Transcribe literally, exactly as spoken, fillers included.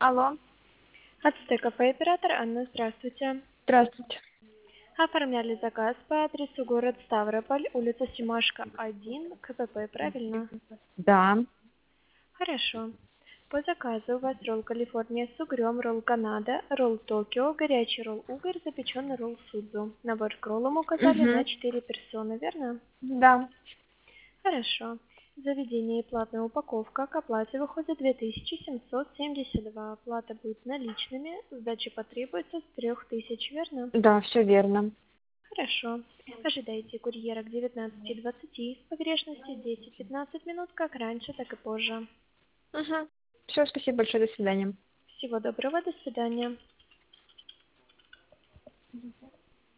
Алло, Ацтек кафе оператор Анна, здравствуйте. здравствуйте. Оформляли заказ по адресу город Ставрополь, улица Семашко, один, КПП, правильно? Да. Хорошо. По заказу у вас ролл Калифорния с угрём, ролл Канада, ролл Токио, горячий ролл угорь, запеченный ролл судзу. Набор к роллам указали на Угу. четыре персоны, верно? Да. Хорошо. Заведение и платная упаковка. К оплате выходит две тысячи семьсот семьдесят два. Оплата будет наличными. Сдача потребуется с трех тысяч, верно? Да, все верно. Хорошо. Ожидайте курьера к девятнадцати двадцати. Погрешности десять-пятнадцать минут, как раньше, так и позже. Угу. Все, спасибо большое, до свидания. Всего доброго, до свидания.